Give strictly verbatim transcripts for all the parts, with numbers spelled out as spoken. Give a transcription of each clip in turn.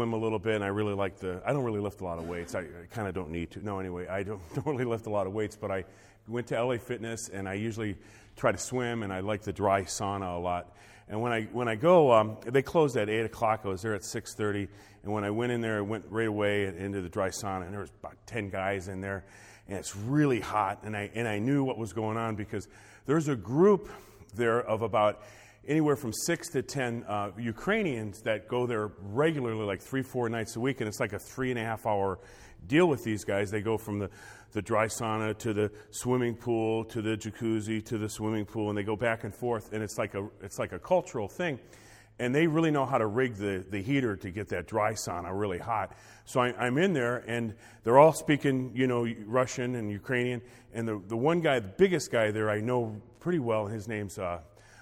swim a little bit, and I really like the, I don't really lift a lot of weights. I, I kind of don't need to. No, anyway, I don't, don't really lift a lot of weights, but I went to L A Fitness, and I usually try to swim, and I like the dry sauna a lot. And when I when I go, um, they closed at eight o'clock. I was there at six thirty, and when I went in there, I went right away into the dry sauna, and there was about ten guys in there, and it's really hot, and I and I knew what was going on because there's a group there of about anywhere from six to ten uh, Ukrainians that go there regularly, like three, four nights a week, and it's like a three and a half hour deal with these guys. They go from the, the dry sauna to the swimming pool to the jacuzzi to the swimming pool, and they go back and forth, and it's like a it's like a cultural thing. And they really know how to rig the, the heater to get that dry sauna really hot. So I, I'm in there, and they're all speaking, you know, Russian and Ukrainian. And the, the one guy, the biggest guy there, I know pretty well, and his name's uh,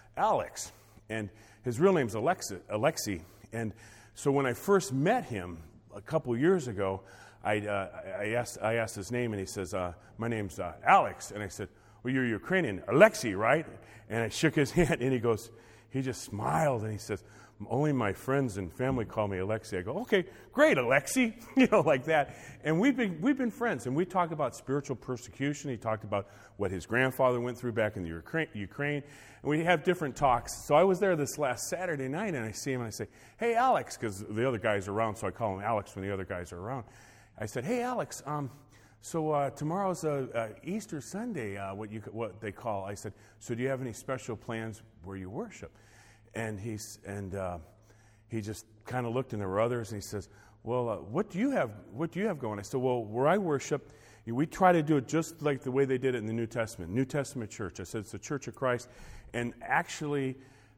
Alex. And his real name's Alexi, Alexi. And so when I first met him a couple years ago, I, uh, I, asked, I asked his name, and he says, uh, my name's uh, Alex. And I said, well, you're Ukrainian, Alexi, right? And I shook his hand, and he goes, he just smiled, and he says, only my friends and family call me Alexi. I go, okay, great, Alexi, you know, like that. And we've been we've been friends, and we talked about spiritual persecution. He talked about what his grandfather went through back in the Ukraine, and we have different talks. So I was there this last Saturday night, and I see him, and I say, hey, Alex, because the other guys are around, so I call him Alex when the other guys are around. I said, hey, Alex, um, so uh, tomorrow's uh, uh, Easter Sunday, uh, what you what they call. I said, so do you have any special plans where you worship? And he's and uh, he just kind of looked, and there were others, and he says, well, uh, what do you have? What do you have going? I said, well, where I worship, we try to do it just like the way they did it in the New Testament, New Testament church. I said it's the Church of Christ, and actually,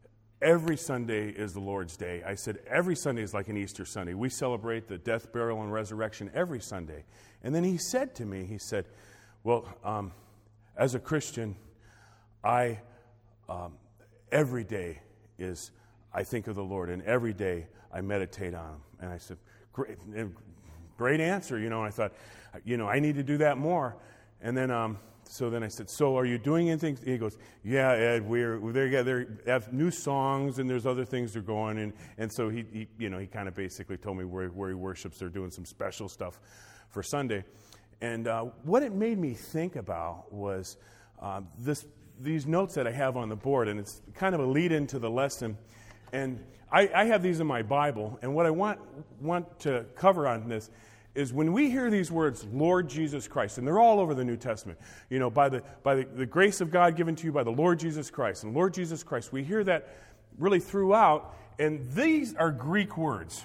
every Sunday is the Lord's Day. I said every Sunday is like an Easter Sunday. We celebrate the death, burial, and resurrection every Sunday. And then he said to me, he said, well, um, as a Christian, I um, every day is I think of the Lord, and every day I meditate on Him. And I said, great, great answer, you know. And I thought, you know, I need to do that more. And then, um, so then I said, so are you doing anything? He goes, yeah, Ed, we're they they have new songs, and there's other things they're going, and and so he, he you know, he kind of basically told me where where he worships. They're doing some special stuff for Sunday, and uh, what it made me think about was uh, this. These notes that I have on the board, and it's kind of a lead into the lesson. And I, I have these in my Bible, and what I want want to cover on this is when we hear these words, Lord Jesus Christ, and they're all over the New Testament, you know, by the by the, the grace of God given to you by the Lord Jesus Christ, and Lord Jesus Christ, we hear that really throughout, and these are Greek words.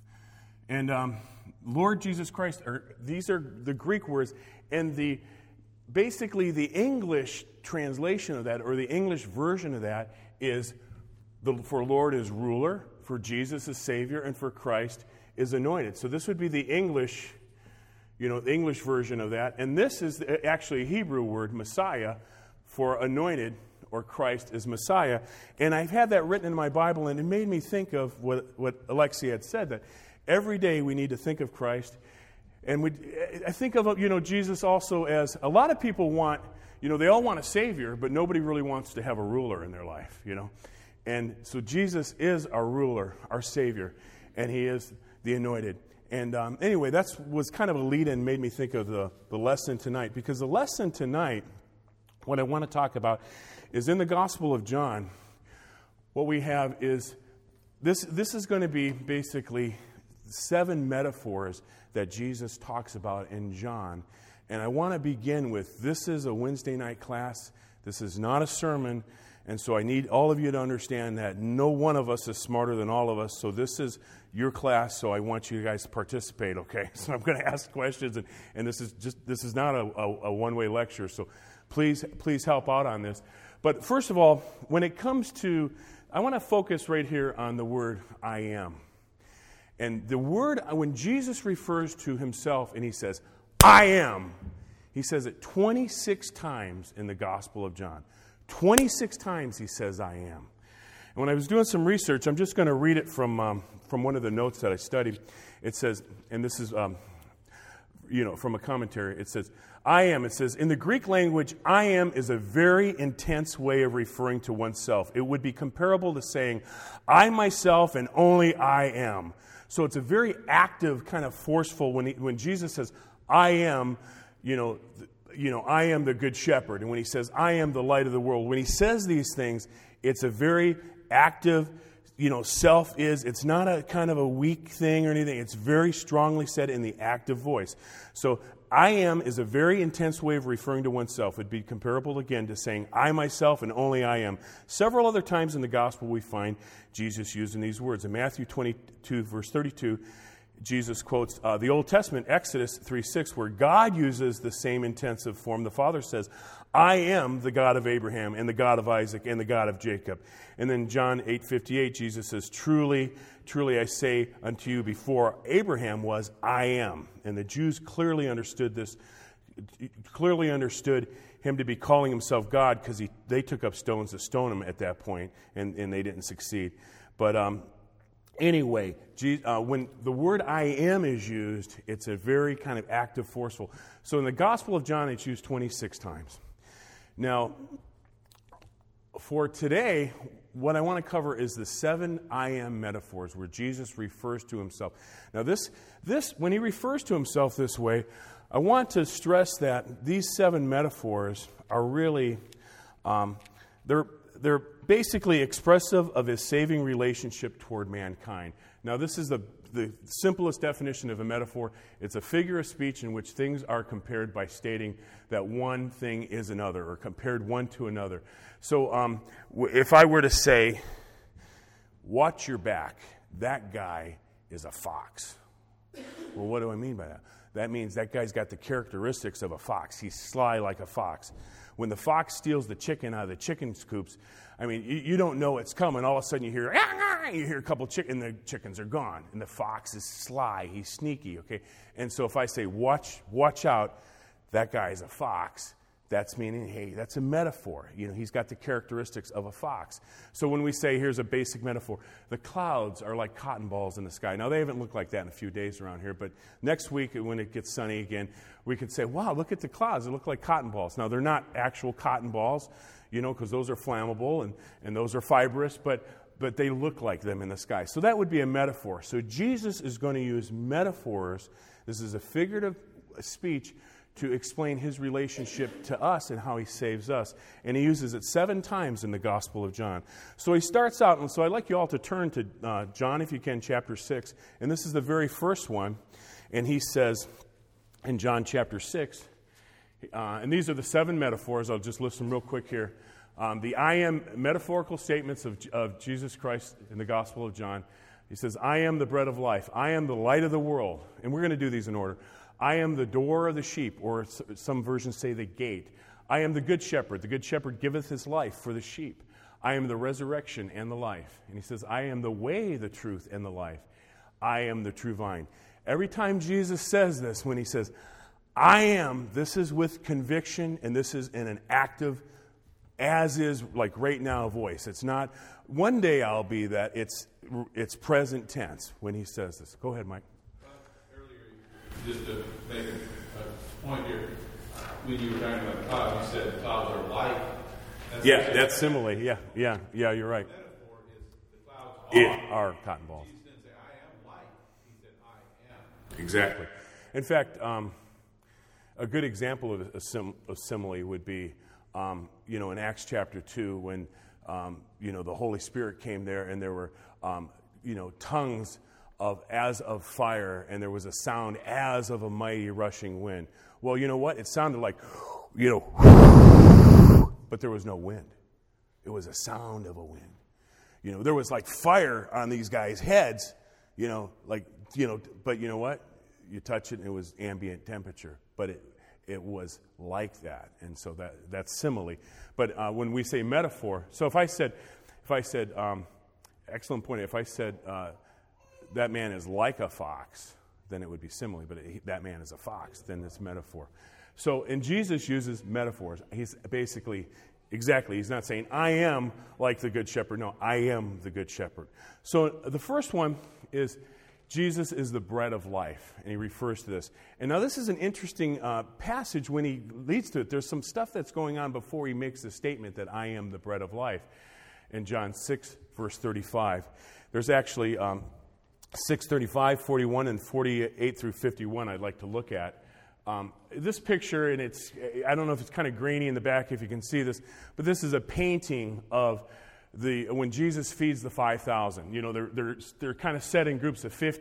And um, Lord Jesus Christ, are, these are the Greek words, and the basically the English translation of that, or the English version of that, is the, for Lord is ruler, for Jesus is Savior, and for Christ is anointed. So this would be the English, you know, the English version of that. And this is actually a Hebrew word, Messiah, for anointed, or Christ is Messiah. And I've had that written in my Bible, and it made me think of what, what Alexi had said, that every day we need to think of Christ. And we, I think of, you know, Jesus also as, a lot of people want, you know, they all want a Savior, but nobody really wants to have a ruler in their life, you know. And so Jesus is our ruler, our Savior, and He is the anointed. And um, anyway, that was kind of a lead-in, made me think of the, the lesson tonight. Because the lesson tonight, what I want to talk about, is in the Gospel of John, what we have is, this, this is going to be basically seven metaphors that Jesus talks about in John. And I want to begin with, this is a Wednesday night class. This is not a sermon. And so I need all of you to understand that no one of us is smarter than all of us. So this is your class, so I want you guys to participate, okay? So I'm going to ask questions, and, and this is just this is not a, a, a one-way lecture. So please, please help out on this. But first of all, when it comes to, I want to focus right here on the word I am. And the word, when Jesus refers to himself and he says, I am, he says it twenty-six times in the Gospel of John. twenty-six times he says, I am. And when I was doing some research, I'm just going to read it from um, from one of the notes that I studied. It says, and this is um, you know, from a commentary. It says, I am, it says, in the Greek language, I am is a very intense way of referring to oneself. It would be comparable to saying, I myself and only I am. So it's a very active, kind of forceful, when he, when Jesus says, I am, you know, th- you know, I am the good shepherd. And when he says, I am the light of the world, when he says these things, it's a very active, you know, self is, it's not a kind of a weak thing or anything. It's very strongly said in the active voice. So I am is a very intense way of referring to oneself. It'd be comparable again to saying I myself and only I am. Several other times in the gospel we find Jesus using these words. In Matthew twenty-two, verse thirty-two, Jesus quotes uh, the Old Testament, Exodus three six, where God uses the same intensive form. The Father says, I am the God of Abraham and the God of Isaac and the God of Jacob. And then John eight fifty-eight, Jesus says, Truly, truly I say unto you, before Abraham was, I am. And the Jews clearly understood this, clearly understood him to be calling himself God, because he they took up stones to stone him at that point, and, and they didn't succeed. But um, anyway, uh, when the word I am is used, it's a very kind of active, forceful. So in the Gospel of John, it's used twenty-six times. Now, for today, what I want to cover is the seven I am metaphors where Jesus refers to himself. Now, this, this when he refers to himself this way, I want to stress that these seven metaphors are really, um, they're, they're basically expressive of his saving relationship toward mankind. Now, this is the, the simplest definition of a metaphor. It's a figure of speech in which things are compared by stating that one thing is another, or compared one to another. So um, if I were to say, watch your back, that guy is a fox. Well, what do I mean by that? That means that guy's got the characteristics of a fox. He's sly like a fox. When the fox steals the chicken out of the chicken coops, I mean, you, you don't know it's coming. All of a sudden you hear, ah, you hear a couple chicken, and the chickens are gone. And the fox is sly. He's sneaky, okay? And so if I say, watch, watch out, that guy's a fox, that's meaning, hey, that's a metaphor. You know, he's got the characteristics of a fox. So when we say, here's a basic metaphor, the clouds are like cotton balls in the sky. Now, they haven't looked like that in a few days around here, but next week when it gets sunny again, we could say, wow, look at the clouds. They look like cotton balls. Now, they're not actual cotton balls, you know, because those are flammable and, and those are fibrous, but, but they look like them in the sky. So that would be a metaphor. So Jesus is going to use metaphors. This is a figurative speech to explain his relationship to us and how he saves us. And he uses it seven times in the Gospel of John. So he starts out, and so I'd like you all to turn to uh, John, if you can, chapter six. And this is the very first one. And he says in John chapter six, uh, and these are the seven metaphors. I'll just list them real quick here. Um, the I am metaphorical statements of, of Jesus Christ in the Gospel of John. He says, I am the bread of life. I am the light of the world. And we're going to do these in order. I am the door of the sheep, or some versions say the gate. I am the good shepherd. The good shepherd giveth his life for the sheep. I am the resurrection and the life. And he says, I am the way, the truth, and the life. I am the true vine. Every time Jesus says this, when he says, I am, this is with conviction, and this is in an active, as is, like right now, voice. It's not, one day I'll be that. It's, it's present tense when he says this. Go ahead, Mike. Just to make a point here, when you were talking about the clouds, you said the clouds are light. That's yeah, that's simile. Yeah, yeah, yeah, you're right. The metaphor is the clouds it are cotton balls. Jesus didn't say, I am light. He said, I am. Exactly. In fact, um, a good example of a, sim- a simile would be, um, you know, in Acts chapter two, when, um, you know, the Holy Spirit came there and there were, um, you know, tongues of as of fire, and there was a sound as of a mighty rushing wind. Well, you know what? It sounded like, you know, but there was no wind. It was a sound of a wind. You know, there was like fire on these guys' heads, you know, like, you know, but you know what? You touch it and it was ambient temperature, but it it was like that. And so that that's simile. But uh, when we say metaphor, so if I said, if I said, um, excellent point, if I said, uh, that man is like a fox, then it would be simile. But it, that man is a fox, then it's metaphor. So, and Jesus uses metaphors. He's basically, exactly, he's not saying, I am like the good shepherd. No, I am the good shepherd. So the first one is, Jesus is the bread of life, and he refers to this. And now this is an interesting uh, passage when he leads to it. There's some stuff that's going on before he makes the statement that I am the bread of life. In John six, verse thirty-five. There's actually um, six, thirty-five, forty-one, and forty-eight through fifty-one I'd like to look at. Um, this picture, and it's, I don't know if it's kind of grainy in the back if you can see this, but this is a painting of the when Jesus feeds the five thousand. You know, they're, they're, they're kind of set in groups of fifty.